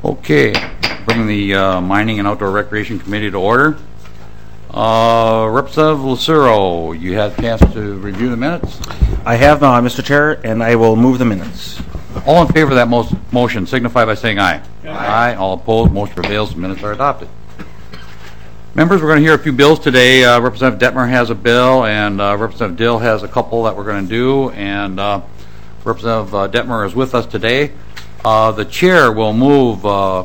Okay, bringing the Mining and Outdoor Recreation Committee to order. Representative Lucero, you had a chance to review the minutes? I have, Mr. Chair, and I will move the minutes. All in favor of that motion signify by saying aye. Aye. All opposed, motion prevails, the minutes are adopted. Members, we're going to hear a few bills today. Representative Detmer has a bill, and Representative Dill has a couple that we're going to do, and Representative Detmer is with us today. The chair will move.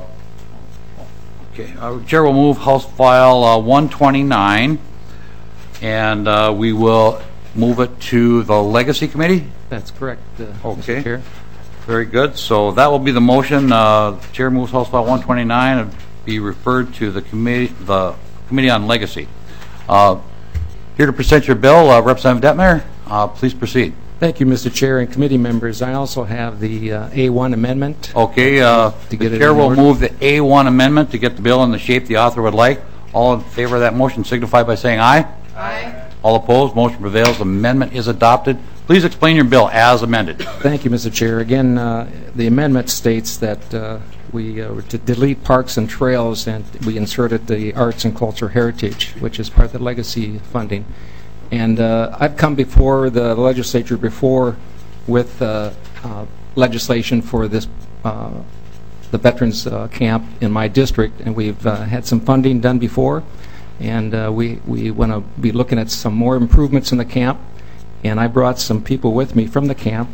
Chair will move House File 129, and we will move it to the Legacy Committee. That's correct. Okay. Mr. Chair. Very good. So that will be the motion. The chair moves House File 129 and be referred to the Committee on Legacy. Here to present your bill, Representative Detmer. Please proceed. Thank you, Mr. Chair and committee members. I also have the A1 amendment. Okay, the chair will move the A1 amendment to get the bill in the shape the author would like. All in favor of that motion signify by saying aye. Aye. All opposed, motion prevails. The amendment is adopted. Please explain your bill as amended. Thank you, Mr. Chair. Again, the amendment states that we to delete parks and trails, and we inserted the arts and culture heritage, which is part of the legacy funding. And I've come before the legislature with legislation for this the veterans camp in my district, and we've had some funding done before, and we want to be looking at some more improvements in the camp. And I brought some people with me from the camp.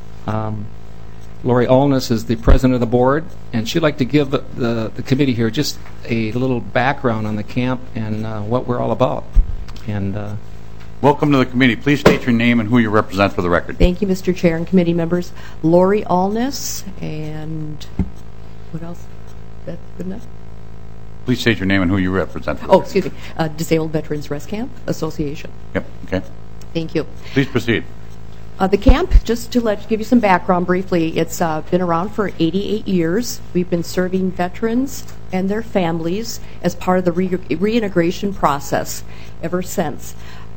Lori Allness is the president of the board, and she'd like to give the committee here just a little background on the camp and what we're all about. And welcome to the committee. Please state your name and who you represent for the record. Thank you, Mr. Chair and committee members. Lori Allness, and what else? Is that good enough? Please state your name and who you represent for the record. Excuse me. Disabled Veterans Rest Camp Association. Yep, okay. Thank you. Please proceed. The camp, just to give you some background briefly, it's been around for 88 years. We've been serving veterans and their families as part of the reintegration process ever since.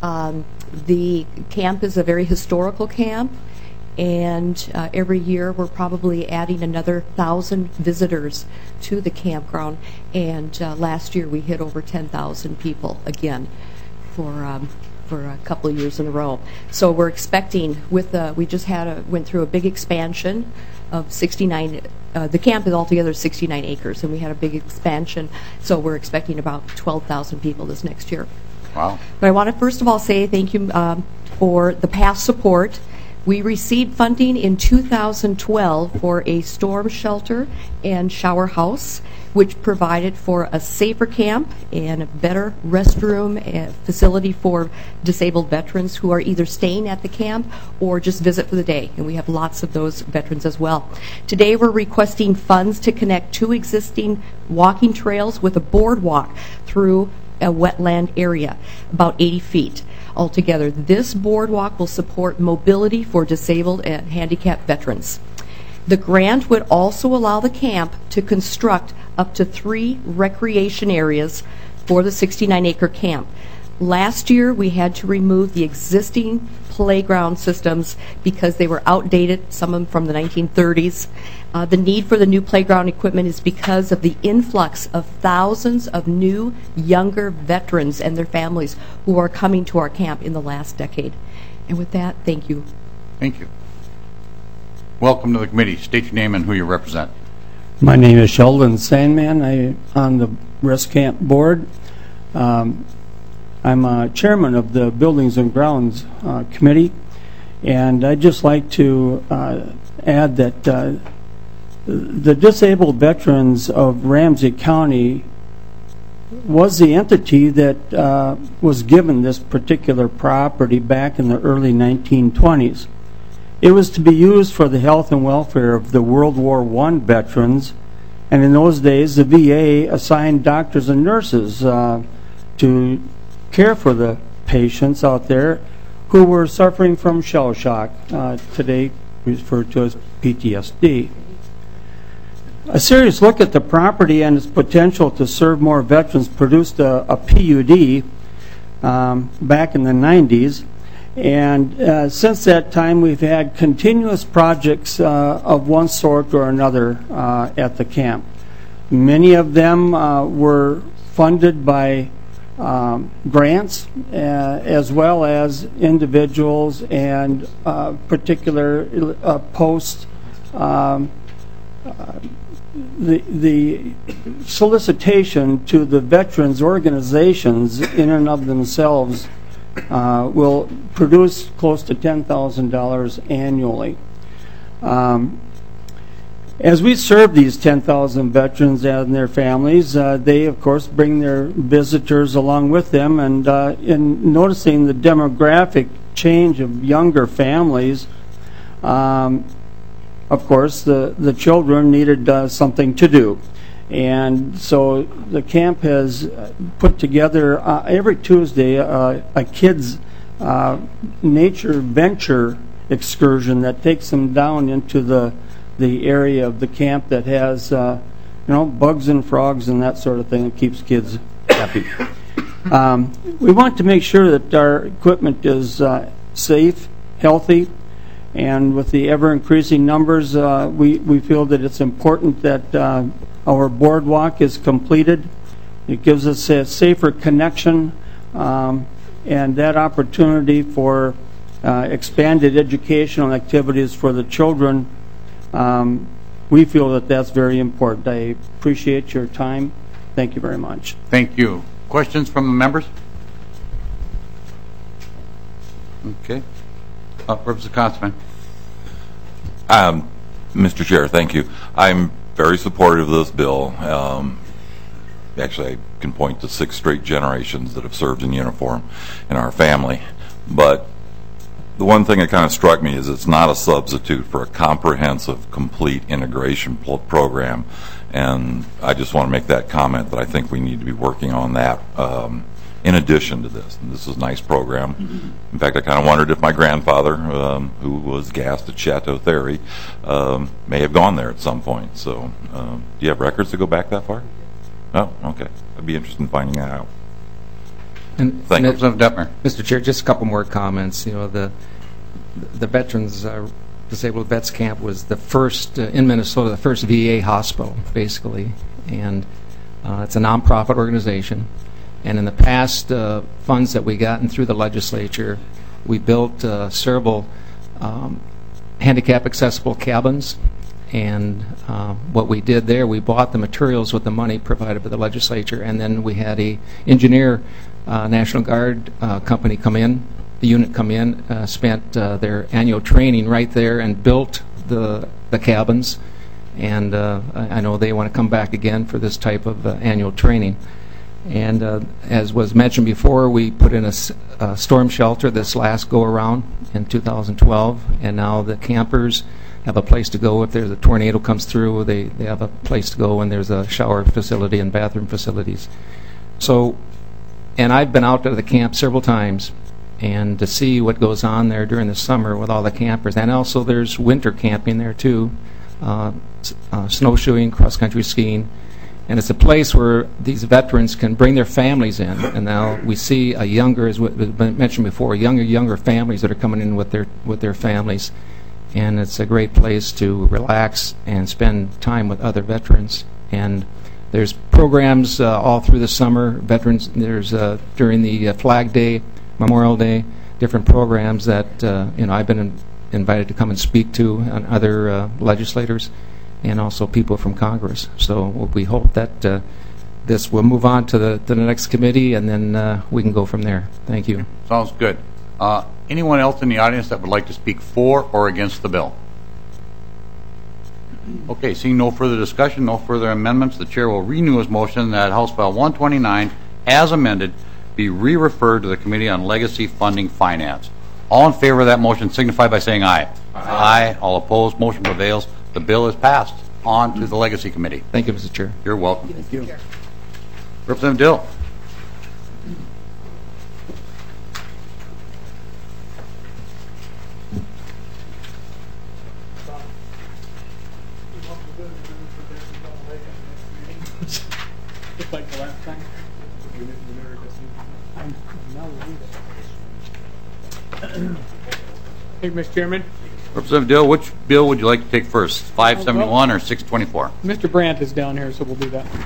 The camp is a very historical camp, and every year we're probably adding another 1,000 visitors to the campground, and last year we hit over 10,000 people again for a couple of years in a row. So we're expecting, we just went through a big expansion of 69. The camp is altogether 69 acres, and we had a big expansion, so we're expecting about 12,000 people this next year. Wow. But I want to first of all say thank you for the past support. We received funding in 2012 for a storm shelter and shower house, which provided for a safer camp and a better restroom facility for disabled veterans who are either staying at the camp or just visit for the day. And we have lots of those veterans as well. Today we're requesting funds to connect 2 existing walking trails with a boardwalk through a wetland area, about 80 feet altogether. This boardwalk will support mobility for disabled and handicapped veterans. The grant would also allow the camp to construct up to 3 recreation areas for the 69-acre camp. Last year, we had to remove the existing playground systems because they were outdated, some of them from the 1930s. The need for the new playground equipment is because of the influx of thousands of new, younger veterans and their families who are coming to our camp in the last decade. And with that, thank you. Thank you. Welcome to the committee. State your name and who you represent. My name is Sheldon Sandman. I'm on the Rest Camp board. I'm chairman of the Buildings and Grounds Committee, and I'd just like to add that the disabled veterans of Ramsey County was the entity that was given this particular property back in the early 1920s. It was to be used for the health and welfare of the World War I veterans, and in those days the VA assigned doctors and nurses to care for the patients out there who were suffering from shell shock, today referred to as PTSD. A serious look at the property and its potential to serve more veterans produced a PUD back in the 90s. And since that time, we've had continuous projects of one sort or another at the camp. Many of them were funded by grants as well as individuals and particular posts. The solicitation to the veterans organizations in and of themselves will produce close to $10,000 annually. As we serve these 10,000 veterans and their families, they, of course, bring their visitors along with them. And in noticing the demographic change of younger families, of course, the children needed something to do. And so the camp has put together every Tuesday a kids' nature venture excursion that takes them down into the area of the camp that has bugs and frogs and that sort of thing that keeps kids happy. We want to make sure that our equipment is safe, healthy, and with the ever-increasing numbers, we feel that it's important that our boardwalk is completed. It gives us a safer connection and that opportunity for expanded educational activities for the children. We feel that that's very important. I appreciate your time. Thank you very much. Thank you. Questions from the members? Okay. Representative Constantine. Mr. Chair, thank you. I'm very supportive of this bill. Actually, I can point to 6 straight generations that have served in uniform in our family. But the one thing that kind of struck me is it's not a substitute for a comprehensive, complete integration program. And I just want to make that comment that I think we need to be working on that in addition to this. And this is a nice program. In fact, I kind of wondered if my grandfather, who was gassed at Chateau Thierry, may have gone there at some point. So do you have records to go back that far? Oh, okay. I'd be interested in finding that out. And Thank you. Representative Detmer. Mr. Chair, just a couple more comments. You know, the Veterans Disabled Vets Camp was the first in Minnesota, the first VA hospital, basically, and it's a nonprofit organization. And in the past funds that we gotten through the legislature, we built several handicap accessible cabins. And what we did there, we bought the materials with the money provided by the legislature, and then we had a engineer, National Guard company come in, the unit come in, spent their annual training right there and built the cabins. And I know they want to come back again for this type of annual training. And as was mentioned before, we put in a storm shelter this last go-around in 2012, and now the campers have a place to go. If there's a tornado comes through, they have a place to go, and there's a shower facility and bathroom facilities. So, and I've been out to the camp several times, and to see what goes on there during the summer with all the campers. And also there's winter camping there too, snowshoeing, cross-country skiing. And it's a place where these veterans can bring their families in. And now we see a younger, as was mentioned before, younger families that are coming in with their families. And it's a great place to relax and spend time with other veterans. And there's programs all through the summer. Veterans, there's during the Flag Day, Memorial Day, different programs that I've been invited to come and speak to, and other legislators, and also people from Congress. So we hope that this will move on to the next committee, and then we can go from there. Thank you. Sounds good. Anyone else in the audience that would like to speak for or against the bill? Okay, seeing no further discussion, no further amendments, the chair will renew his motion that House File 129, as amended, be re-referred to the Committee on Legacy Funding Finance. All in favor of that motion signify by saying aye. Aye. All opposed, motion prevails. The bill is passed. On to the Legacy Committee. Thank you, Mr. Chair. You're welcome. Thank you. Representative Dill. Just like the last time. Hey, Mr. Chairman, Representative Dill, which bill would you like to take first, 571 or 624? Mr. Brandt is down here, so we'll do that one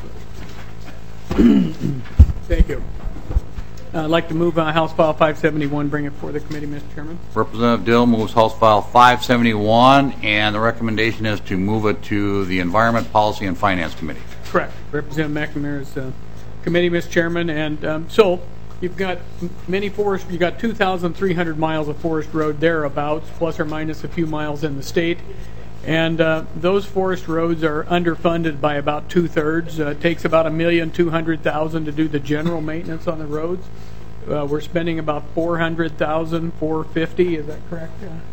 first. Thank you. I'd like to move House File 571, bring it before the committee, Mr. Chairman. Representative Dill moves House File 571, and the recommendation is to move it to the Environment, Policy, and Finance Committee. Correct. Representative McNamara's committee, Mr. Chairman. And so you've got many forest, you've got 2,300 miles of forest road thereabouts, plus or minus a few miles in the state. And those forest roads are underfunded by about 2/3. It takes about $1,200,000 to do the general maintenance on the roads. We're spending about $400,000, $450,000. Is that correct,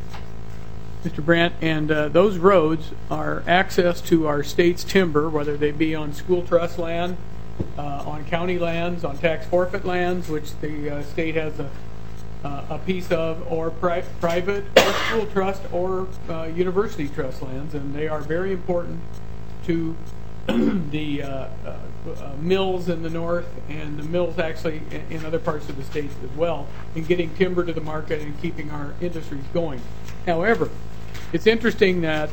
Mr. Brandt? And those roads are access to our state's timber, whether they be on school trust land, on county lands, on tax forfeit lands, which the state has a piece of, or private or school trust or university trust lands, and they are very important to the mills in the north and the mills actually in other parts of the state as well, in getting timber to the market and keeping our industries going. However, it's interesting that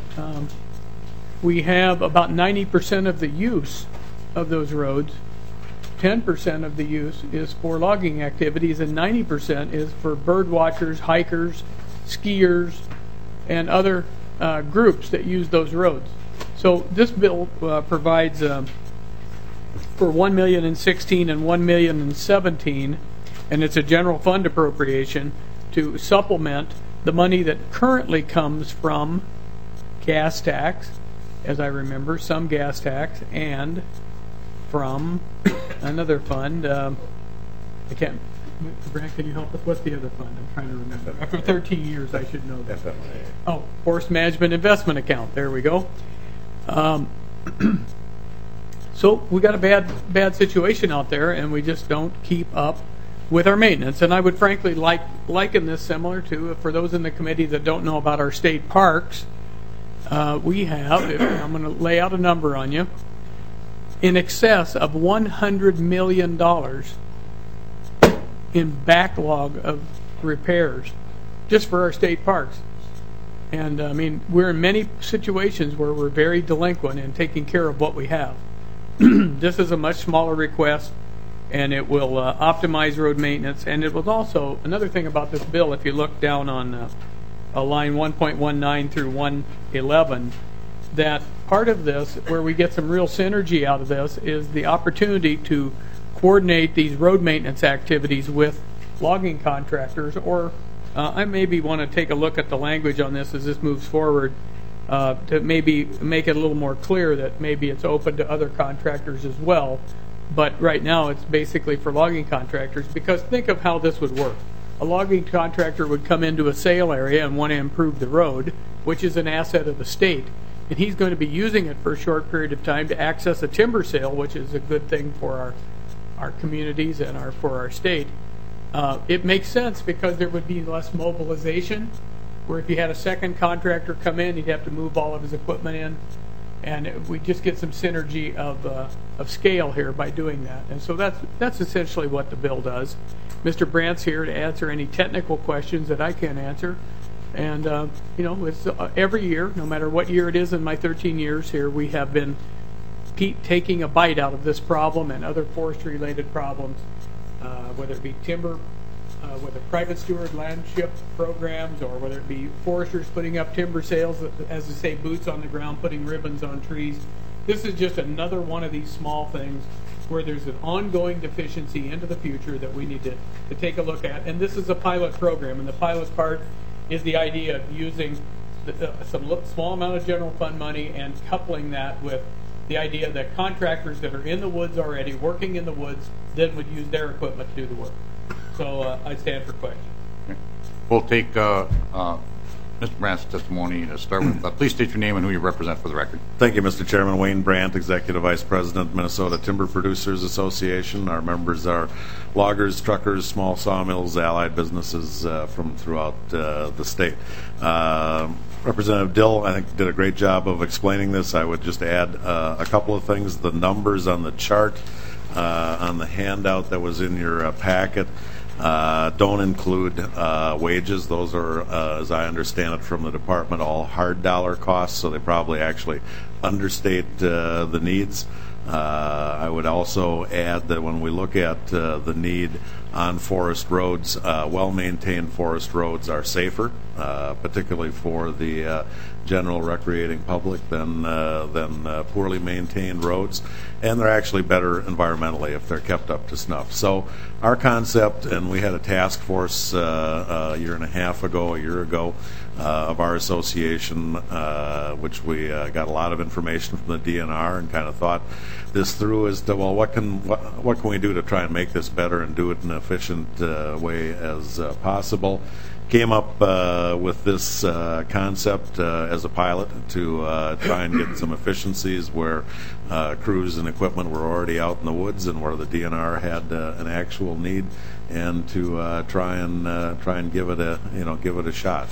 we have about 90% of the use of those roads. 10% of the use is for logging activities, and 90% is for bird watchers, hikers, skiers, and other groups that use those roads. So this bill provides for $1 million in 16 and $1 million in 17, and it's a general fund appropriation to supplement the money that currently comes from gas tax, as I remember, some gas tax, and from another fund. I can't. Brant, can you help us? What's the other fund? I'm trying to remember. After 13 years, I should know that. Oh, Forest Management Investment Account. There we go. So we got a bad situation out there, and we just don't keep up with our maintenance. And I would frankly liken this similar to, for those in the committee that don't know about our state parks, we have, I'm going to lay out a number on you, in excess of $100 million in backlog of repairs just for our state parks. And I mean, we're in many situations where we're very delinquent in taking care of what we have. This is a much smaller request, and it will optimize road maintenance. And it was also another thing about this bill, if you look down on line 1.19 through 111, that part of this, where we get some real synergy out of this, is the opportunity to coordinate these road maintenance activities with logging contractors, or I maybe want to take a look at the language on this as this moves forward to maybe make it a little more clear that maybe it's open to other contractors as well. But right now it's basically for logging contractors, because think of how this would work. A logging contractor would come into a sale area and want to improve the road, which is an asset of the state. And he's going to be using it for a short period of time to access a timber sale, which is a good thing for our communities and for our state. It makes sense because there would be less mobilization, where if you had a second contractor come in, he'd have to move all of his equipment in. And we just get some synergy of scale here by doing that. And so that's essentially what the bill does. Mr. Brandt's here to answer any technical questions that I can't answer. And, you know, it's every year, no matter what year it is in my 13 years here, we have been taking a bite out of this problem and other forestry-related problems, whether it be timber, whether private steward landship programs, or whether it be foresters putting up timber sales, as they say, boots on the ground, putting ribbons on trees. This is just another one of these small things where there's an ongoing deficiency into the future that we need to take a look at. And this is a pilot program, and the pilot part is the idea of using some small amount of general fund money and coupling that with the idea that contractors that are in the woods already, working in the woods, then would use their equipment to do the work. So I stand for questions. Okay. We'll take Mr. Brandt's testimony to start with. Please state your name and who you represent for the record. Thank you, Mr. Chairman. Wayne Brandt, Executive Vice President, Minnesota Timber Producers Association. Our members are loggers, truckers, small sawmills, allied businesses from throughout the state. Representative Dill, I think, did a great job of explaining this. I would just add a couple of things. The numbers on the chart on the handout that was in your packet don't include wages. Those are, as I understand it from the department, all hard dollar costs, so they probably actually understate the needs. I would also add that when we look at the need on forest roads, well-maintained forest roads are safer, particularly for the general recreating public than poorly maintained roads, and they're actually better environmentally if they're kept up to snuff. So our concept, and we had a task force a year ago, of our association, which we got a lot of information from the DNR and kind of thought this through as to, well, what can we do to try and make this better and do it in an efficient way as possible. Came up with this concept as a pilot to try and get some efficiencies where crews and equipment were already out in the woods and where the DNR had an actual need, and to try and give it a shot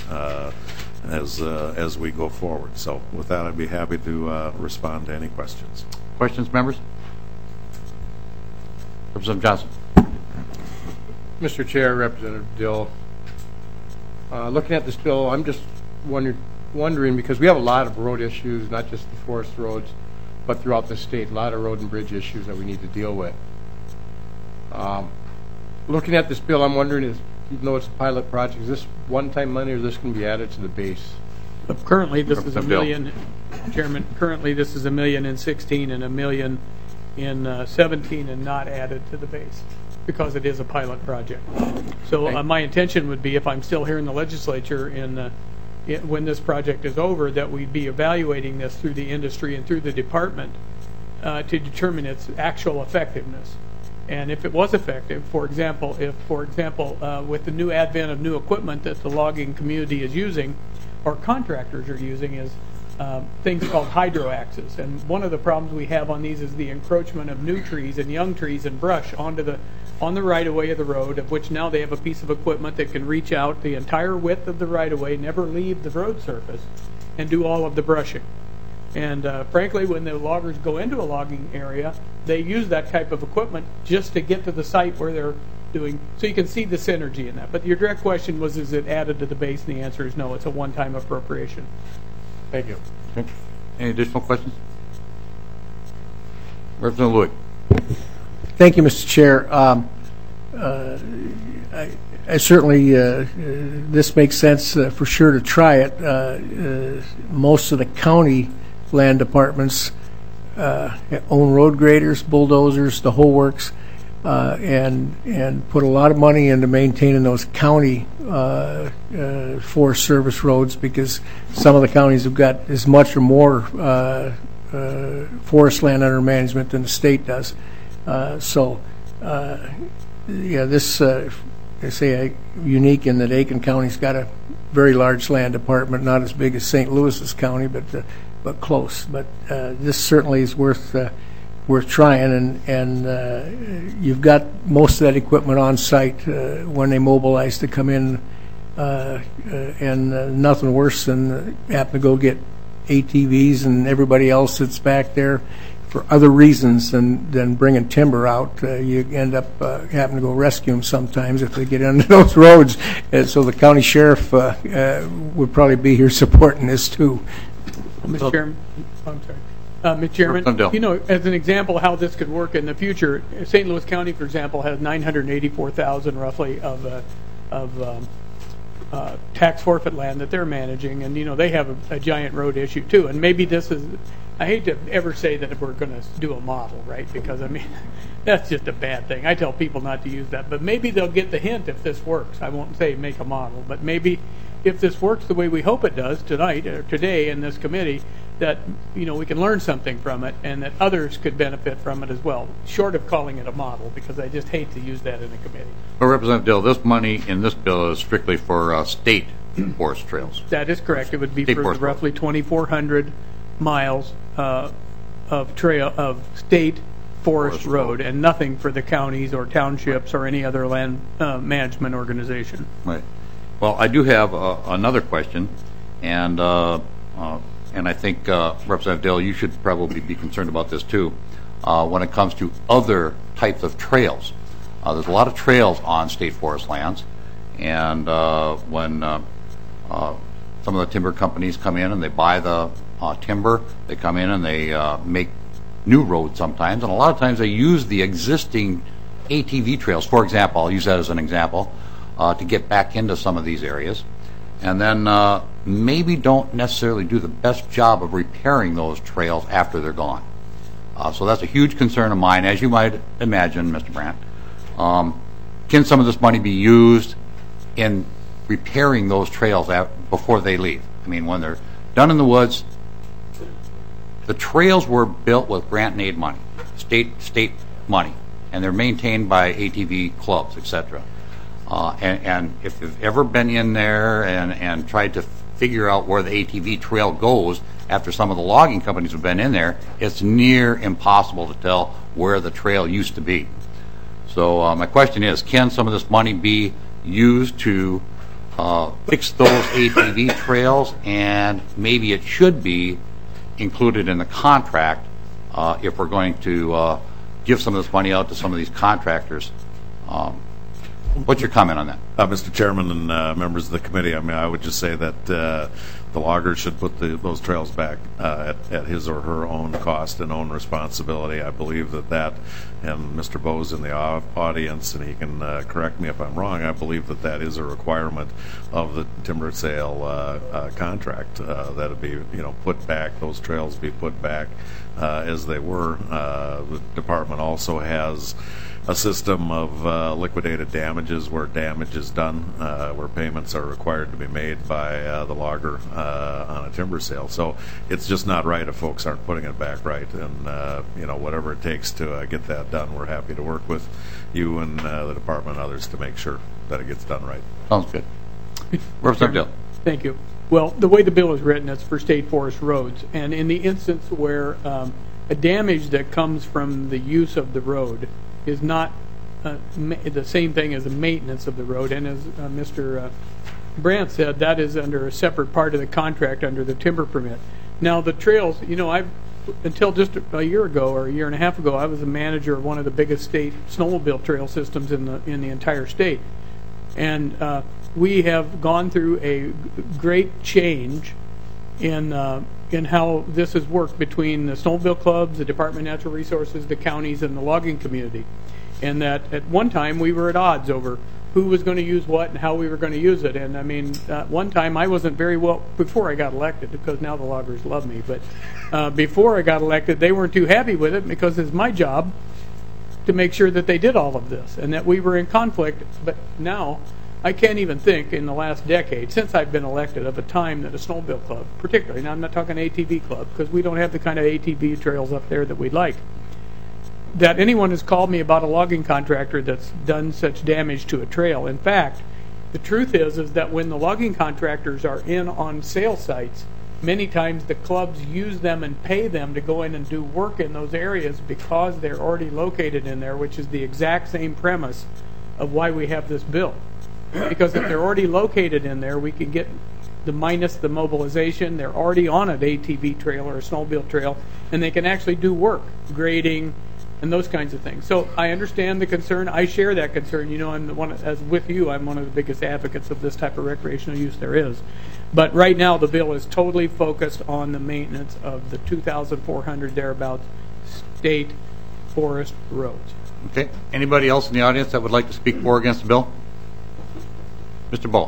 as we go forward. So with that, I'd be happy to respond to any questions. Questions, members? Representative Johnson. Mr. Chair, Representative Dill, looking at this bill, I'm just wondering, because we have a lot of road issues, not just the forest roads, but throughout the state, a lot of road and bridge issues that we need to deal with. Looking at this bill, I'm wondering, even though it's a pilot project, is this one-time money or is this going to be added to the base? Currently, this is $1 million, Chairman. Currently, this is $1 million in 16 and $1 million in 17, and not added to the base because it is a pilot project. So my intention would be, if I'm still here in the legislature when this project is over, that we'd be evaluating this through the industry and through the department to determine its actual effectiveness. And if it was effective, for example, with the new advent of new equipment that the logging community is using, or contractors are using, is things called hydroaxes. And one of the problems we have on these is the encroachment of new trees and young trees and brush on the right-of-way of the road, of which now they have a piece of equipment that can reach out the entire width of the right-of-way, never leave the road surface, and do all of the brushing. And frankly, when the loggers go into a logging area, they use that type of equipment just to get to the site where they're doing. So you can see the synergy in that. But your direct question was, is it added to the base? And the answer is no. It's a one-time appropriation. Thank you. Okay. Any additional questions? Representative Louie. Thank you, Mr. Chair. I certainly, this makes sense for sure to try it. Most of the county land departments own road graders, bulldozers, the whole works, and put a lot of money into maintaining those county Forest Service roads, because some of the counties have got as much or more forest land under management than the state does. This I say unique in that Aiken County's got a very large land department, not as big as St. Louis's county, but close. But this certainly is worth trying, and you've got most of that equipment on site when they mobilize to come in, and nothing worse than having to go get ATVs and everybody else that's back there for other reasons than bringing timber out. You end up having to go rescue them sometimes if they get into those roads. And so the county sheriff would probably be here supporting this too. Mr. Chairman, I'm sorry. Mr. Chairman, as an example of how this could work in the future, St. Louis County, for example, has 984,000 roughly of tax forfeit land that they're managing, and they have a giant road issue too. And maybe this is, I hate to ever say that we're going to do a model, right? Because that's just a bad thing. I tell people not to use that, but maybe they'll get the hint if this works. I won't say make a model, but maybe if this works the way we hope it does tonight or today in this committee, that we can learn something from it, and that others could benefit from it as well, short of calling it a model, because I just hate to use that in a committee. Well, Representative Dill, this money in this bill is strictly for state forest trails. That is correct. It would be for roughly 2,400 miles of state forest road, and nothing for the counties or townships or any other land management organization. Right. Well, I do have another question, and I think, Representative Dill, you should probably be concerned about this too. When it comes to other types of trails, There's a lot of trails on state forest lands, and when some of the timber companies come in and they buy the timber, they come in and they make new roads sometimes, and a lot of times they use the existing ATV trails. For example, I'll use that as an example, to get back into some of these areas, and then maybe don't necessarily do the best job of repairing those trails after they're gone. So that's a huge concern of mine, as you might imagine, Mr. Brandt. Can some of this money be used in repairing those trails before they leave? I mean, when they're done in the woods, the trails were built with grant and aid money, state money, and they're maintained by ATV clubs, etc. And if you've ever been in there and tried to figure out where the ATV trail goes after some of the logging companies have been in there, it's near impossible to tell where the trail used to be. So my question is, can some of this money be used to fix those ATV trails, and maybe it should be included in the contract if we're going to give some of this money out to some of these contractors. What's your comment on that? Mr. Chairman and members of the committee, I mean, I would just say that the loggers should put those trails back at his or her own cost and own responsibility. I believe that, and Mr. Bowe's in the audience, and he can correct me if I'm wrong, I believe that is a requirement of the timber sale contract, that it be, put back, those trails be put back as they were. The department also has a system of liquidated damages where damage is done, where payments are required to be made by the logger on a timber sale. So it's just not right if folks aren't putting it back right, and whatever it takes to get that done, we're happy to work with you and the department and others to make sure that it gets done right. Sounds good. Representative Dill. Thank you. Well, the way the bill is written, it's for state forest roads, and in the instance where a damage that comes from the use of the road is not the same thing as the maintenance of the road, and as Mr. Brandt said, that is under a separate part of the contract under the timber permit. Now, the trails, until just a year ago or a year and a half ago, I was a manager of one of the biggest state snowmobile trail systems in the entire state, and we have gone through a great change in how this has worked between the snowmobile clubs, the Department of Natural Resources, the counties, and the logging community. And that at one time we were at odds over who was going to use what and how we were going to use it. And I mean, one time I wasn't very well, before I got elected, because now the loggers love me, but before I got elected, they weren't too happy with it because it's my job to make sure that they did all of this and that we were in conflict. But now, I can't even think in the last decade, since I've been elected, of a time that a snowmobile club, particularly, now I'm not talking ATV club, because we don't have the kind of ATV trails up there that we'd like, that anyone has called me about a logging contractor that's done such damage to a trail. In fact, the truth is that when the logging contractors are in on sale sites, many times the clubs use them and pay them to go in and do work in those areas because they're already located in there, which is the exact same premise of why we have this bill. Because if they're already located in there, we can get the minus the mobilization. They're already on an ATV trail or a snowmobile trail, and they can actually do work, grading, and those kinds of things. So I understand the concern. I share that concern. I'm the one, as with you, I'm one of the biggest advocates of this type of recreational use there is. But right now the bill is totally focused on the maintenance of the 2,400 thereabouts state forest roads. Okay. Anybody else in the audience that would like to speak for or against the bill? Mr. Bowe.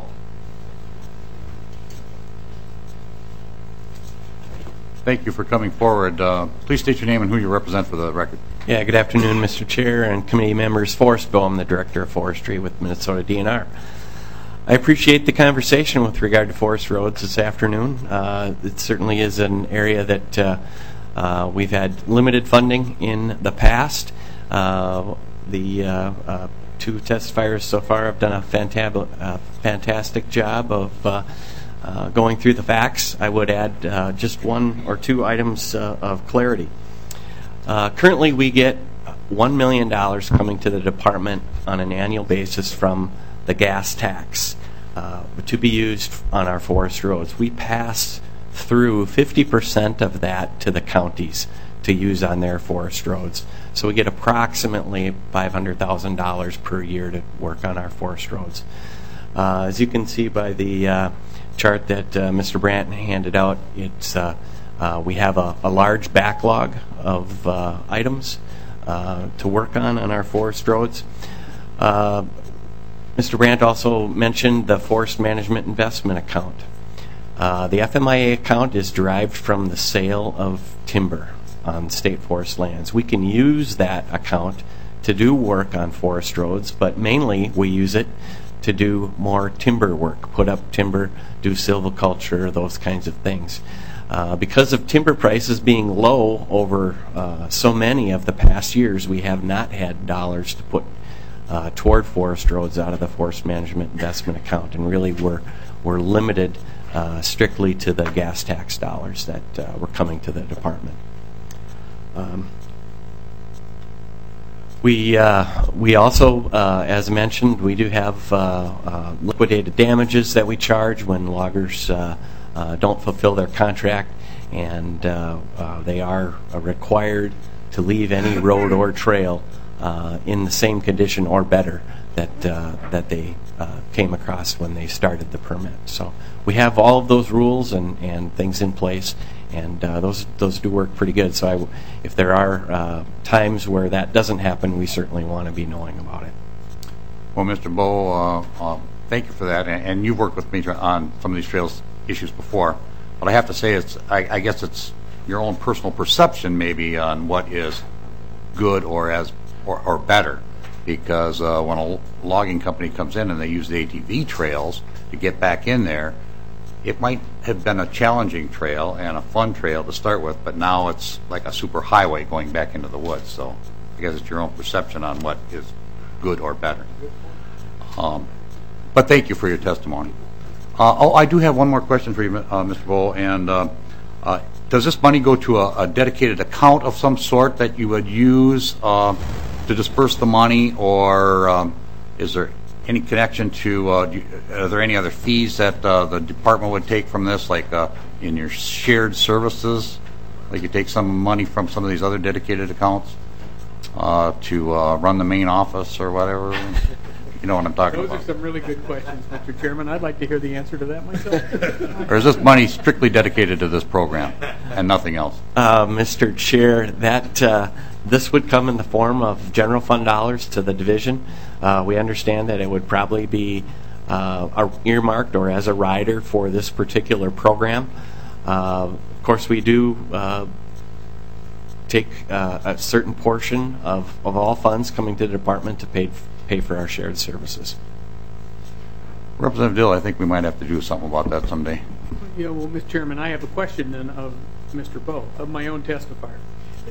Thank you for coming forward. Please state your name and who you represent for the record. Yeah, good afternoon, Mr. Chair and committee members. Forrest Bowe, I'm the Director of Forestry with Minnesota DNR. I appreciate the conversation with regard to forest roads this afternoon. It certainly is an area that we've had limited funding in the past. The two testifiers so far have done a fantastic job of going through the facts. I would add just one or two items of clarity. Currently, we get $1 million coming to the department on an annual basis from the gas tax to be used on our forest roads. We pass through 50% of that to the counties to use on their forest roads. So we get approximately $500,000 per year to work on our forest roads. As you can see by the chart that Mr. Brandt handed out, it's we have a large backlog of items to work on our forest roads. Mr. Brandt also mentioned the Forest Management Investment Account. The FMIA account is derived from the sale of timber on state forest lands. We can use that account to do work on forest roads, but mainly we use it to do more timber work, put up timber, do silviculture, those kinds of things. Because of timber prices being low over so many of the past years, we have not had dollars to put toward forest roads out of the Forest Management Investment Account, and really we're limited strictly to the gas tax dollars that were coming to the department. We also, as mentioned, we do have liquidated damages that we charge when loggers don't fulfill their contract, and they are required to leave any road or trail in the same condition or better that they came across when they started the permit. So we have all of those rules and things in place, and those do work pretty good. So if there are times where that doesn't happen, we certainly want to be knowing about it. Well, Mr. Bowe, thank you for that, and you've worked with me on some of these trails issues before, but I have to say I guess it's your own personal perception maybe on what is good or better, because when a logging company comes in and they use the ATV trails to get back in there, it might have been a challenging trail and a fun trail to start with, but now it's like a super highway going back into the woods. So I guess it's your own perception on what is good or better. But thank you for your testimony. I do have one more question for you, Mr. Bowe, and does this money go to a dedicated account of some sort that you would use to disperse the money, or is there any connection to, are there any other fees that the department would take from this, like in your shared services? Like you take some money from some of these other dedicated accounts to run the main office or whatever? You know what I'm talking about. Those are some really good questions, Mr. Chairman. I'd like to hear the answer to that myself. Or is this money strictly dedicated to this program and nothing else? Mr. Chair, this would come in the form of general fund dollars to the division. We understand that it would probably be earmarked or as a rider for this particular program. Of course, we do take a certain portion of all funds coming to the department to pay for our shared services. Representative Dill, I think we might have to do something about that someday. Yeah, well, Mr. Chairman, I have a question then of Mr. Bowe, of my own testifier.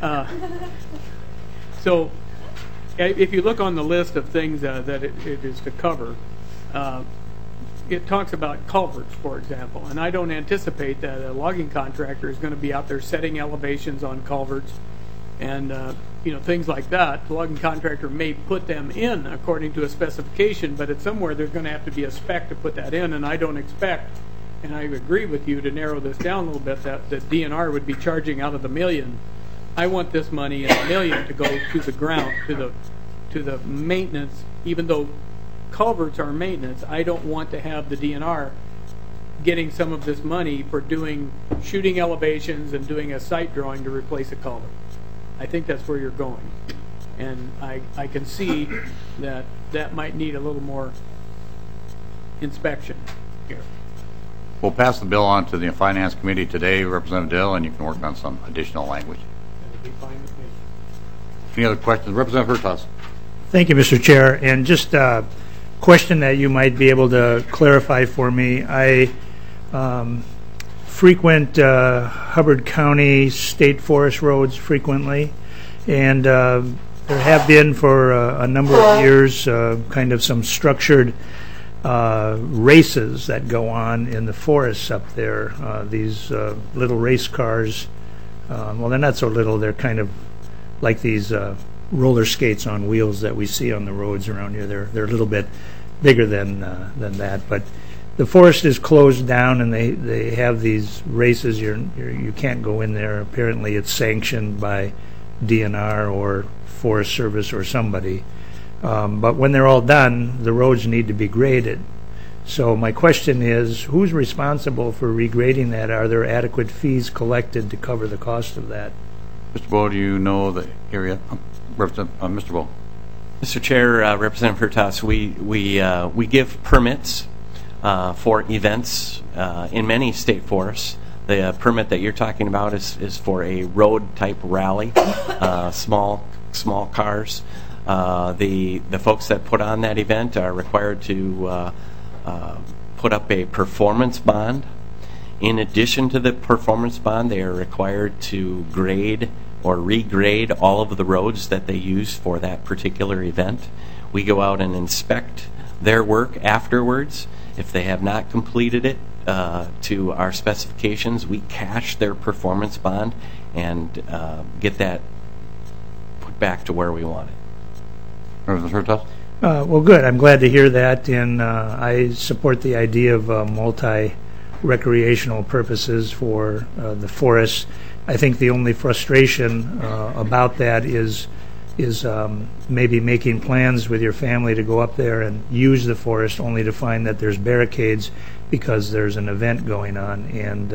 So if you look on the list of things that it is to cover, it talks about culverts, for example, and I don't anticipate that a logging contractor is going to be out there setting elevations on culverts and things like that. The logging contractor may put them in according to a specification, but at somewhere there's going to have to be a spec to put that in, and I don't expect, and I agree with you to narrow this down a little bit, that the DNR would be charging out of the million. I want this money in $1 million to go to the ground, to the maintenance. Even though culverts are maintenance, I don't want to have the DNR getting some of this money for shooting elevations and doing a site drawing to replace a culvert. I think that's where you're going, and I can see that might need a little more inspection here. We'll pass the bill on to the Finance Committee today, Representative Dill, and you can work on some additional language. That'd be fine with me. Any other questions? Representative Hertaus. Thank you, Mr. Chair. And just a question that you might be able to clarify for me. I frequent Hubbard County state forest roads frequently, and there have been for a number of years kind of some structured races that go on in the forests up there. These little race cars, well, they're not so little, they're kind of like these roller skates on wheels that we see on the roads around here. They're a little bit bigger than that, but the forest is closed down and they have these races. You can't go in there. Apparently it's sanctioned by DNR or Forest Service or somebody. But when they're all done, the roads need to be graded. So my question is, who's responsible for regrading that? Are there adequate fees collected to cover the cost of that? Mr. Bowe, do you know the area? Mr. Bowe. Mr. Chair, Representative Hurtas, we give permits for events in many state forests. The permit that you're talking about is for a road type rally, small cars. The folks that put on that event are required to put up a performance bond. In addition to the performance bond, they are required to grade or regrade all of the roads that they use for that particular event. We go out and inspect their work afterwards. If they have not completed it to our specifications, we cash their performance bond and get that put back to where we want it. Representative Hurtas? Well, good. I'm glad to hear that, and I support the idea of multi-recreational purposes for the forests. I think the only frustration about that is maybe making plans with your family to go up there and use the forest only to find that there's barricades because there's an event going on. And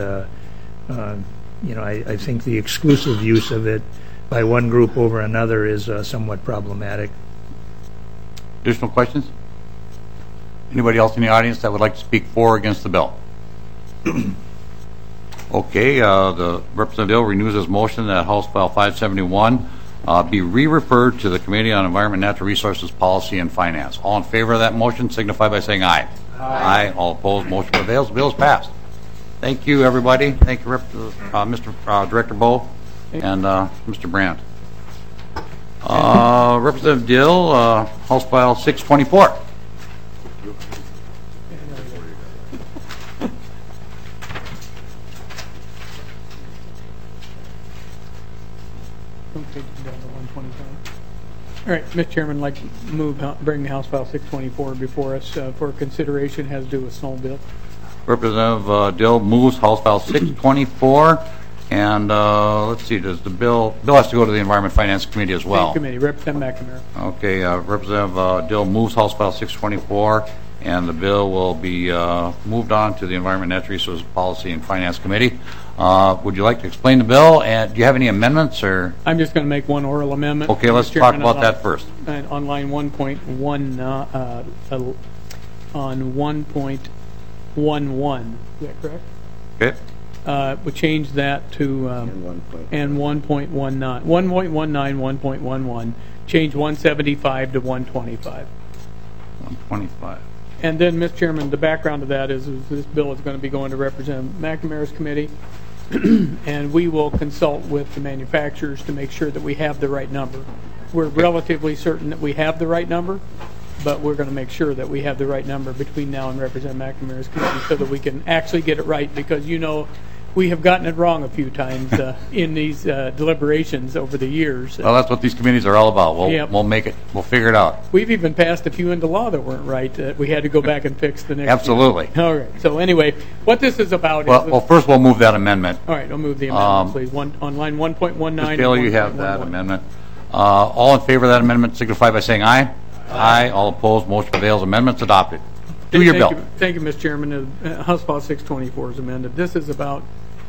I think the exclusive use of it by one group over another is somewhat problematic. Additional questions? Anybody else in the audience that would like to speak for or against the bill? Okay, the Representative renews his motion that House File 571 be re-referred to the Committee on Environment, Natural Resources, Policy, and Finance. All in favor of that motion signify by saying aye. Aye. All opposed, motion prevails. The bill is passed. Thank you, everybody. Thank you, Mr. Director Bowe and Mr. Brandt. Representative Dill, House File 624. All right, Mr. Chairman, I'd like to bring the House File 624 before us for consideration. Has to do with snowmobile. Representative Dill moves House File 624, and let's see, does the bill has to go to the Environment Finance Committee as well? Same committee, Representative McNamara. Okay, Representative Dill moves House File 624, and the bill will be moved on to the Environment, Natural Resources, Policy, and Finance Committee. Would you like to explain the bill, and do you have any amendments? Or I'm just going to make one oral amendment. Okay, let's talk about that first. On line 1.1, on 1.11, is that correct? Okay. We changed that to and 1.19, 1.11, change 175 to 125. 125. And then, Mr. Chairman, the background of that is this bill is going to be going to Representative McNamara's committee, and we will consult with the manufacturers to make sure that we have the right number. We're relatively certain that we have the right number, but we're going to make sure that we have the right number between now and Representative McNamara's committee so that we can actually get it right, because we have gotten it wrong a few times in these deliberations over the years. Well, that's what these committees are all about. We'll make it. We'll figure it out. We've even passed a few into law that weren't right. We had to go back and fix the next Absolutely. year. All right. So anyway, what this is about well, first we'll move that amendment. All right, I'll move the amendment, please. On line 1.19. Mr. Bailey, you have that amendment. All in favor of that amendment signify by saying aye. Aye. All opposed, motion prevails. Amendment's adopted. Do your bill. Thank you, Mr. Chairman. House File 624 is amended. This is about,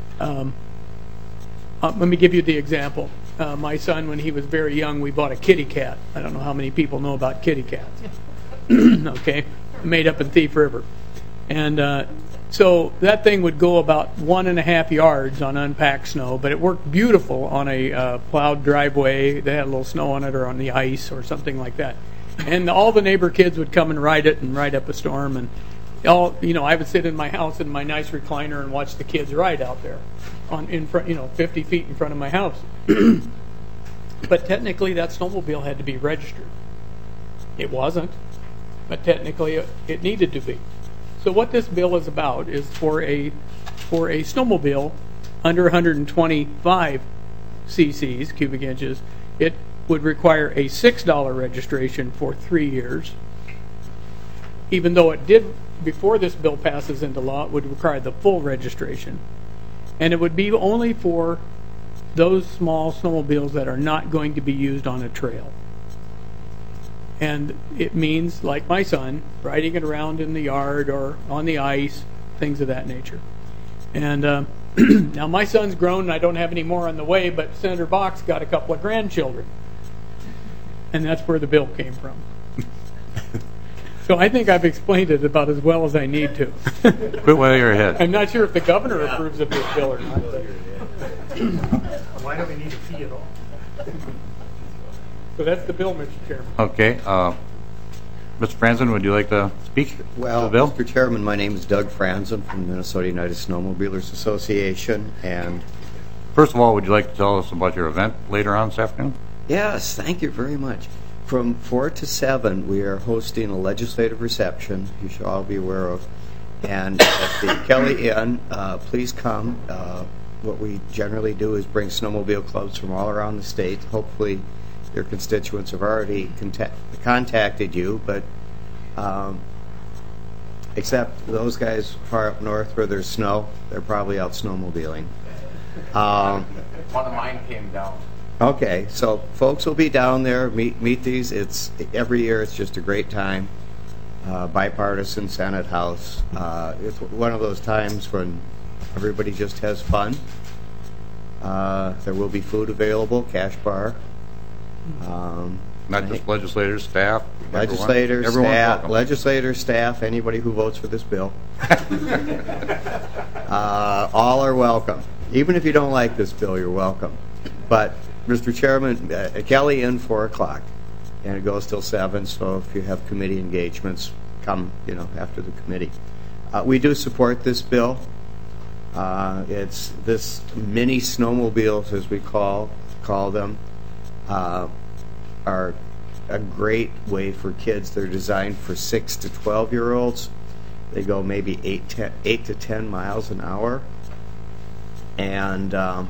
let me give you the example. My son, when he was very young, we bought a kitty cat. I don't know how many people know about kitty cats. Okay, made up in Thief River. And so that thing would go about 1.5 yards on unpacked snow, but it worked beautiful on a plowed driveway. They had a little snow on it, or on the ice or something like that. And all the neighbor kids would come and ride it and ride up a storm. And I would sit in my house in my nice recliner and watch the kids ride out there in front, 50 feet in front of my house. But technically, that snowmobile had to be registered. It wasn't, but technically it needed to be. So what this bill is about is for a snowmobile under 125 cc's, cubic inches, it would require a $6 registration for 3 years, even though it did before this bill passes into law, it would require the full registration. And it would be only for those small snowmobiles that are not going to be used on a trail. And it means, like my son, riding it around in the yard or on the ice, things of that nature. And now my son's grown and I don't have any more on the way, but Senator Box got a couple of grandchildren. And that's where the bill came from. So I think I've explained it about as well as I need to. Quit while you're ahead. I'm not sure if the governor approves of this bill or not. Why don't we need a fee at all? So that's the bill, Mr. Chairman. Okay. Mr. Franzen, would you like to speak to Well, the bill? Mr. Chairman, my name is Doug Franzen from the Minnesota United Snowmobilers Association, and First of all, would you like to tell us about your event later on this afternoon? yes, thank you very much. From 4 to 7, we are hosting a legislative reception you should all be aware of. And at the Kelly Inn, please come. What we generally do is bring snowmobile clubs from all around the state. Hopefully your constituents have already contacted you, but except those guys far up north where there's snow, they're probably out snowmobiling. One of mine came down. Okay, so folks will be down there, meet these. It's every year. It's just a great time. Bipartisan Senate House. It's one of those times when everybody just has fun. There will be food available, cash bar. Not just legislators, staff? Legislators, Everyone's staff, welcome. legislators, staff, anybody who votes for this bill. All are welcome. Even if you don't like this bill, you're welcome. But, Mr. Chairman, Kelly Inn, 4 o'clock, and it goes till 7, so if you have committee engagements, come, after the committee. We do support this bill. It's this mini snowmobiles, as we call them, are a great way for kids. They're designed for 6 to 12-year-olds. They go maybe 8 to 10 miles an hour. And, I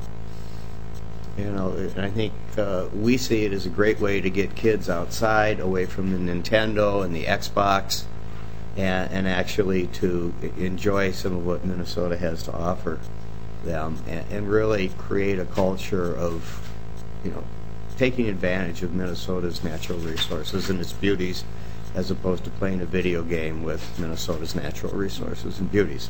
think we see it as a great way to get kids outside, away from the Nintendo and the Xbox, and actually to enjoy some of what Minnesota has to offer them, and really create a culture of, taking advantage of Minnesota's natural resources and its beauties, as opposed to playing a video game with Minnesota's natural resources and beauties.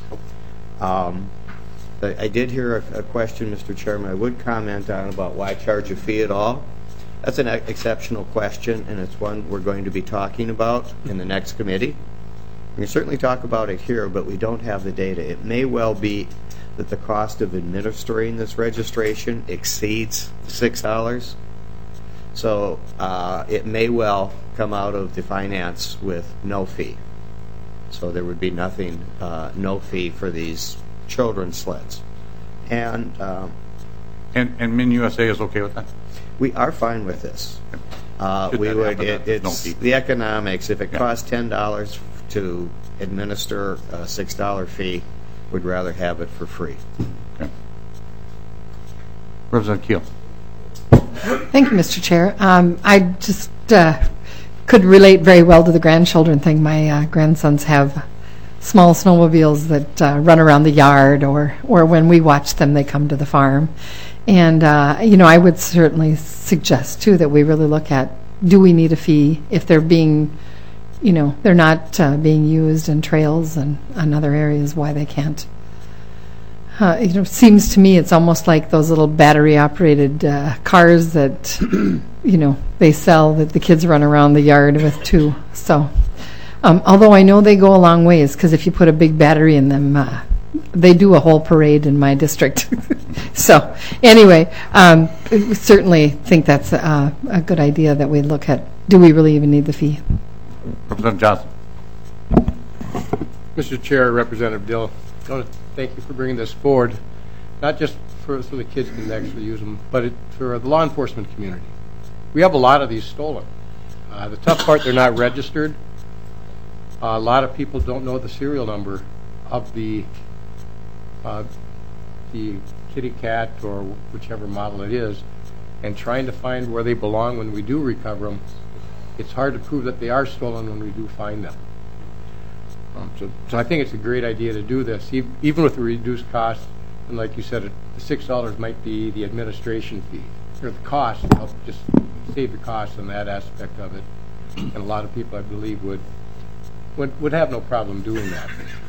I did hear a question, Mr. Chairman, I would comment on about why charge a fee at all. That's an exceptional question, and it's one we're going to be talking about in the next committee. We can certainly talk about it here, but we don't have the data. It may well be that the cost of administering this registration exceeds $6. So it may well come out of the finance with no fee. So there would be nothing, no fee for these children's sleds. And MinUSA is okay with that? we are fine with this. We would. It's the economics. If it costs $10 to administer a $6 fee, we'd rather have it for free. Okay. Representative Keel. Thank you, Mr. Chair. I just could relate very well to the grandchildren thing. My grandsons have small snowmobiles that run around the yard, or when we watch them, they come to the farm. And, I would certainly suggest, too, that we really look at, do we need a fee if they're being, they're not being used in trails and other areas, why they can't. Seems to me it's almost like those little battery-operated cars that, they sell that the kids run around the yard with, too. So, although I know they go a long ways, because if you put a big battery in them, they do a whole parade in my district. So, anyway, we certainly think that's a good idea that we look at, do we really even need the fee? Representative Johnson. Mr. Chair, Representative Dill, I want to thank you for bringing this forward, not just so the kids can actually use them, but for the law enforcement community. We have a lot of these stolen. The tough part, they're not registered. A lot of people don't know the serial number of the kitty cat or whichever model it is, and trying to find where they belong when we do recover them. It's hard to prove that they are stolen when we do find them. So I think it's a great idea to do this, even with the reduced cost. And like you said, the $6 might be the administration fee, or the cost, to help just save the cost on that aspect of it. And a lot of people, I believe, would have no problem doing that.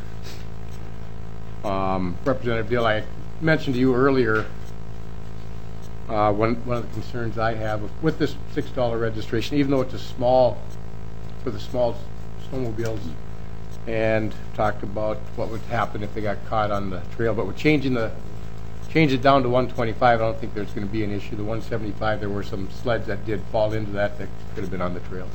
Representative Dill, I mentioned to you earlier, one of the concerns I have with this $6 registration, even though it's for the small snowmobiles, and talked about what would happen if they got caught on the trail. But with change it down to 125, I don't think there's going to be an issue. The 175, there were some sleds that did fall into that could have been on the trail.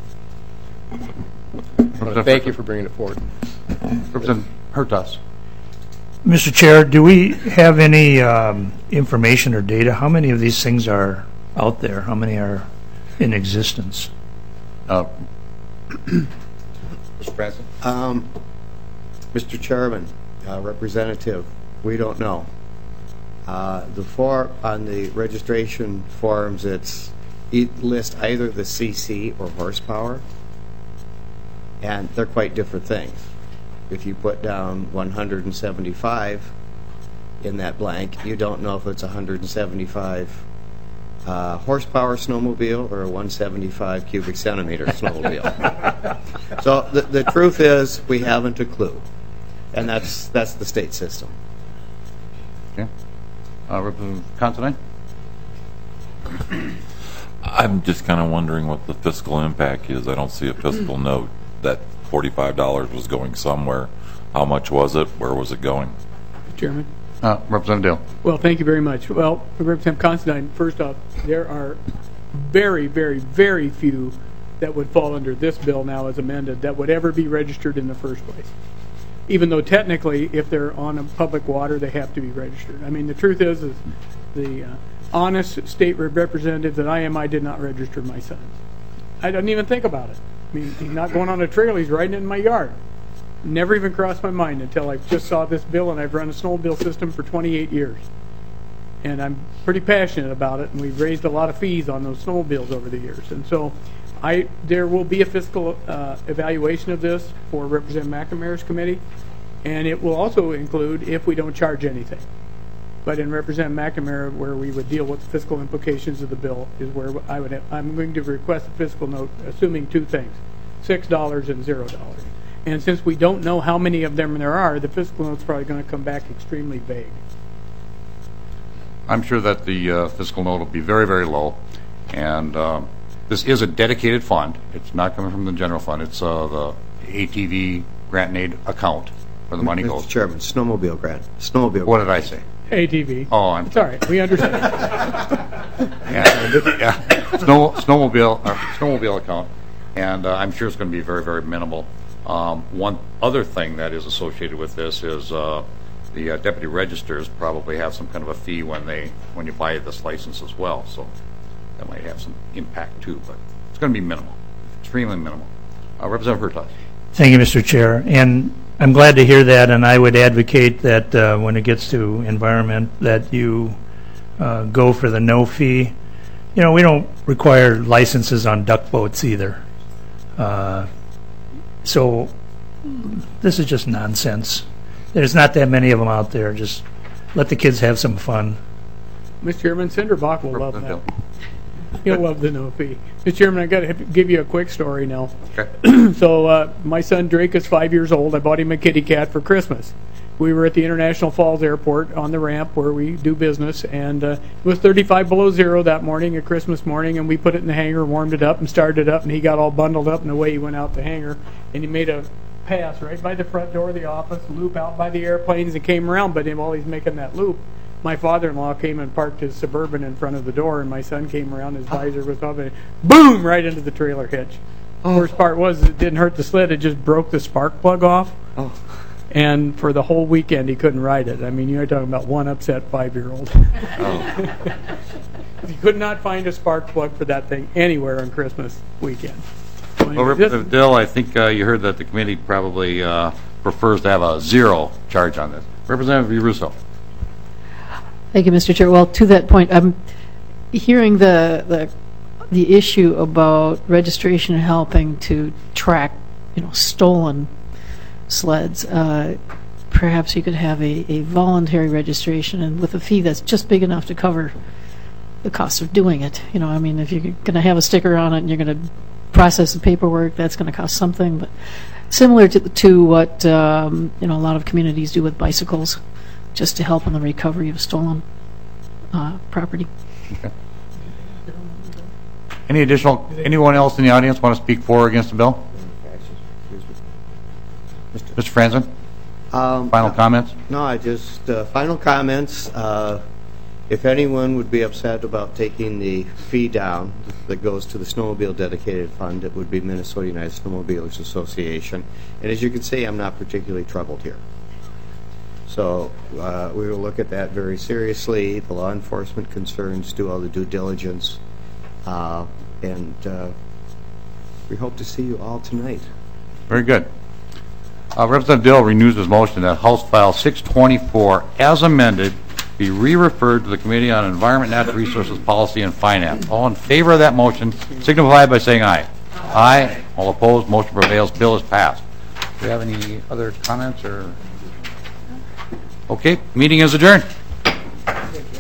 So, thank you for bringing it forward. Representative Hertaus. Mr. Chair, do we have any information or data? How many of these things are out there? How many are in existence? Mr. President. Mr. Chairman, Representative, we don't know. On the registration forms, it lists either the CC or horsepower, and they're quite different things. If you put down 175 in that blank, you don't know if it's 175 horsepower snowmobile or a 175 cubic centimeter snowmobile. So the truth is, we haven't a clue, and that's the state system. Okay. Representative Considine? I'm just kind of wondering what the fiscal impact is. I don't see a fiscal note. That $45 was going somewhere. How much was it? Where was it going? Chairman. Representative Dill. Well, thank you very much. Well, Representative Considine, first off, there are very, very, very few that would fall under this bill now as amended that would ever be registered in the first place. Even though technically, if they're on a public water, they have to be registered. I mean, the truth is the honest state representative that I am, I did not register my son. I didn't even think about it. I mean, he's not going on a trail, he's riding in my yard. Never even crossed my mind until I just saw this bill, and I've run a snowmobile system for 28 years. And I'm pretty passionate about it, and we've raised a lot of fees on those snowmobiles over the years. And so there will be a fiscal evaluation of this for Representative McNamara's committee, and it will also include if we don't charge anything. But in Representative McNamara, where we would deal with the fiscal implications of the bill, is where I'm going to request a fiscal note, assuming two things, $6 and $0. And since we don't know how many of them there are, the fiscal note's probably going to come back extremely vague. I'm sure that the fiscal note will be very, very low. And this is a dedicated fund. It's not coming from the general fund. It's the ATV grant and aid account where the money goes. Mr. Chairman, snowmobile grant. Snowmobile. What did I say? ATV. Oh, I'm sorry. We understand. Snowmobile account. And I'm sure it's going to be very, very minimal. One other thing that is associated with this is the deputy registers probably have some kind of a fee when you buy this license as well, so that might have some impact too, but it's going to be minimal, extremely minimal. Representative Hertaus. Thank you, Mr. Chair, and I'm glad to hear that, and I would advocate that when it gets to environment that you go for the no fee. You know, we don't require licenses on duck boats either. So this is just nonsense. There's not that many of them out there. Just let the kids have some fun. Mr. Chairman, Cinderbach will love that. He'll love the no fee. Mr. Chairman, I got to give you a quick story now. Okay. So my son Drake is 5 years old. I bought him a kitty cat for Christmas. We were at the International Falls Airport on the ramp where we do business, and it was 35 below zero that morning, a Christmas morning, and we put it in the hangar, warmed it up, and started it up, and he got all bundled up, and away he went out the hangar, and he made a pass right by the front door of the office, loop out by the airplanes, and came around. But while he's making that loop, my father-in-law came and parked his Suburban in front of the door, and my son came around, his visor was up, and boom, right into the trailer hitch. Oh. Worst part was it didn't hurt the sled, it just broke the spark plug off. Oh. And for the whole weekend, he couldn't ride it. I mean, you're talking about one upset 5-year-old. Oh. He could not find a spark plug for that thing anywhere on Christmas weekend. So well, Representative Dill, I think you heard that the committee probably prefers to have a zero charge on this. Representative Russo. Thank you, Mr. Chair. Well, to that point, I'm hearing the issue about registration helping to track, stolen sleds. Perhaps you could have a voluntary registration and with a fee that's just big enough to cover the cost of doing it. You know, I mean, if you're going to have a sticker on it and you're going to process the paperwork, that's going to cost something. But similar to what a lot of communities do with bicycles, just to help in the recovery of stolen property. Okay. Anyone else in the audience want to speak for or against the bill? Mr. Franzen? Final comments? No, I just, final comments. If anyone would be upset about taking the fee down that goes to the snowmobile dedicated fund, it would be Minnesota United Snowmobilers Association. And as you can see, I'm not particularly troubled here. So we will look at that very seriously. The law enforcement concerns, do all the due diligence, and we hope to see you all tonight. Very good. Representative Dill renews his motion that House File 624, as amended, be re-referred to the Committee on Environment, Natural Resources, Policy, and Finance. All in favor of that motion signify by saying aye. Aye. All opposed, motion prevails. Bill is passed. Do you have any other comments or? Okay, meeting is adjourned.